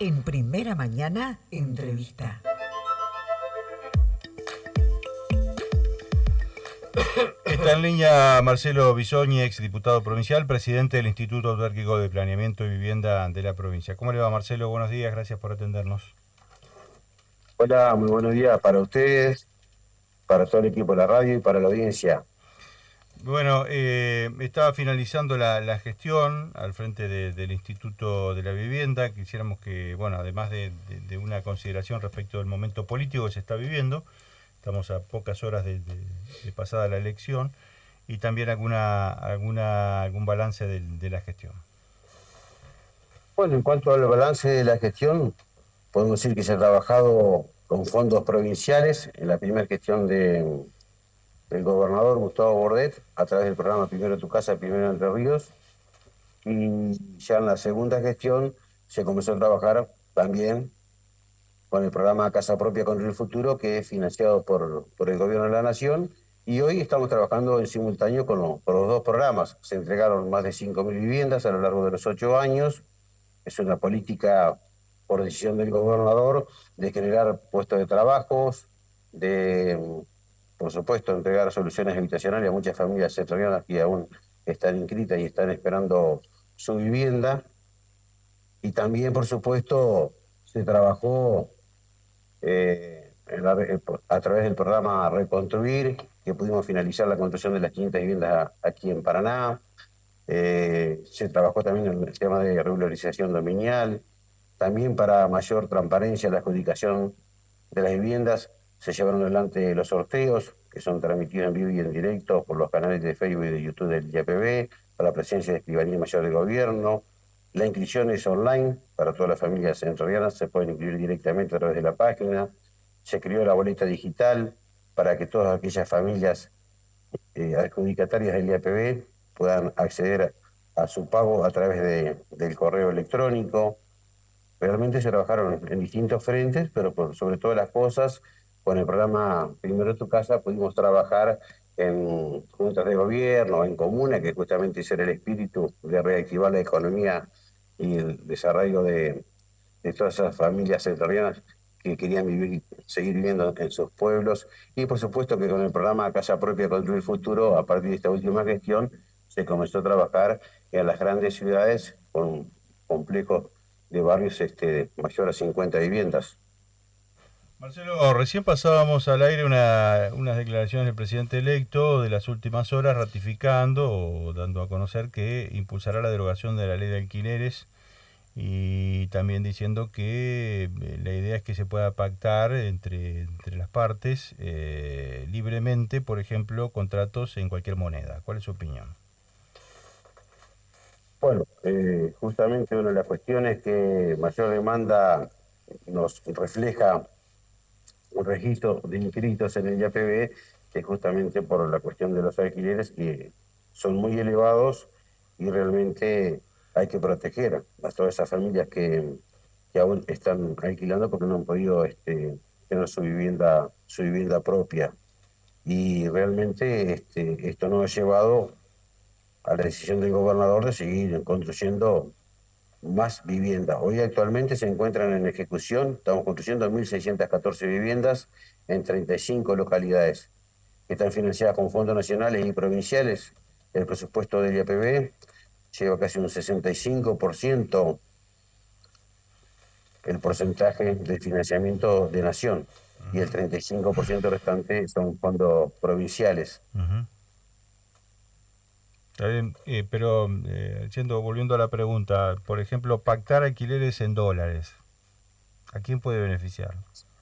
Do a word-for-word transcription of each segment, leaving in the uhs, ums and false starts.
En Primera Mañana, entrevista. Está en línea Marcelo Bisogni, ex diputado provincial, presidente del Instituto Autárquico de Planeamiento y Vivienda de la provincia. ¿Cómo le va, Marcelo? Buenos días, gracias por atendernos. Hola, muy buenos días para ustedes, para todo el equipo de la radio y para la audiencia. Bueno, eh, estaba finalizando la, la gestión al frente de, del Instituto de la Vivienda. Quisiéramos que, bueno, además de, de, de una consideración respecto del momento político que se está viviendo, estamos a pocas horas de, de, de pasada la elección, y también alguna, alguna algún balance de, de la gestión. Bueno, en cuanto al balance de la gestión, podemos decir que se ha trabajado con fondos provinciales en la primera gestión de, del gobernador Gustavo Bordet, a través del programa Primero Tu Casa, Primero Entre Ríos, y ya en la segunda gestión se comenzó a trabajar también con el programa Casa Propia Construir el Futuro, que es financiado por, por el Gobierno de la Nación, y hoy estamos trabajando en simultáneo con, lo, con los dos programas. Se entregaron más de cinco mil viviendas a lo largo de los ocho años. Es una política por decisión del gobernador de generar puestos de trabajos, de, por supuesto, entregar soluciones habitacionales a muchas familias sectoriales que aún están inscritas y están esperando su vivienda. Y también, por supuesto, se trabajó eh, en la, a través del programa Reconstruir, que pudimos finalizar la construcción de las quinientas viviendas aquí en Paraná. Eh, se trabajó también en el tema de regularización dominial. También para mayor transparencia en la adjudicación de las viviendas se llevaron adelante los sorteos, que son transmitidos en vivo y en directo por los canales de Facebook y de YouTube del I A P B, para la presencia de Escribanía Mayor del Gobierno. La inscripción es online para todas las familias entrerrianas, se pueden inscribir directamente a través de la página. Se creó la boleta digital para que todas aquellas familias eh, adjudicatarias del I A P B puedan acceder a, a su pago a través de, del correo electrónico. Realmente se trabajaron en distintos frentes, pero por sobre todas las cosas, con el programa Primero Tu Casa pudimos trabajar en juntas de gobierno, en comuna, que justamente ese era el espíritu de reactivar la economía y el desarrollo de, de todas esas familias entrerrianas que querían vivir, seguir viviendo en sus pueblos. Y por supuesto que con el programa Casa Propia Construir el Futuro, a partir de esta última gestión, se comenzó a trabajar en las grandes ciudades con complejos de barrios este, de mayor a cincuenta viviendas. Marcelo, recién pasábamos al aire una, unas declaraciones del presidente electo de las últimas horas ratificando o dando a conocer que impulsará la derogación de la ley de alquileres, y también diciendo que la idea es que se pueda pactar entre, entre las partes eh, libremente, por ejemplo, contratos en cualquier moneda. ¿Cuál es su opinión? Bueno, eh, justamente una de las cuestiones que mayor demanda nos refleja un registro de inscritos en el I A P B es justamente por la cuestión de los alquileres, que son muy elevados y realmente hay que proteger a todas esas familias que, que aún están alquilando porque no han podido este, tener su vivienda, su vivienda propia. Y realmente este, esto nos ha llevado a la decisión del gobernador de seguir construyendo más viviendas. Hoy actualmente se encuentran en ejecución, estamos construyendo mil seiscientas catorce viviendas en treinta y cinco localidades, que están financiadas con fondos nacionales y provinciales. El presupuesto del I A P B lleva casi un sesenta y cinco por ciento el porcentaje de financiamiento de nación, uh-huh, y el treinta y cinco por ciento restante son fondos provinciales. Uh-huh. Está bien, eh, pero eh, yendo, volviendo a la pregunta, por ejemplo, pactar alquileres en dólares, ¿a quién puede beneficiar?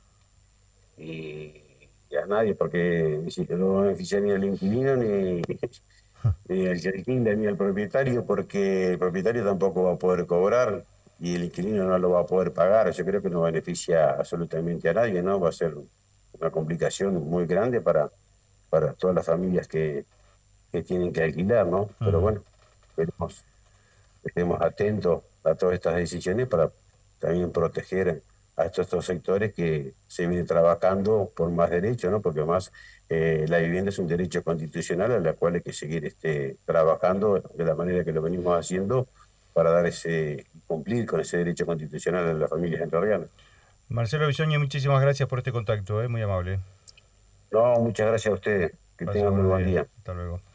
Y, y a nadie, porque no va a beneficiar ni al inquilino, ni, ni al alquiler, ni al propietario, porque el propietario tampoco va a poder cobrar y el inquilino no lo va a poder pagar. Yo creo que no beneficia absolutamente a nadie, ¿no? Va a ser una complicación muy grande para, para todas las familias que, que tienen que alquilar, ¿no? Uh-huh. Pero bueno, esperemos, estemos atentos a todas estas decisiones para también proteger a estos, estos sectores que se vienen trabajando por más derechos, ¿no? Porque más eh, la vivienda es un derecho constitucional a la cual hay que seguir este, trabajando de la manera que lo venimos haciendo para dar ese, cumplir con ese derecho constitucional de las familias entrerrianas. Marcelo Bisoño, muchísimas gracias por este contacto, ¿eh? Muy amable. No, muchas gracias a ustedes. Que Pase tengan muy buenos buen días. día. Hasta luego.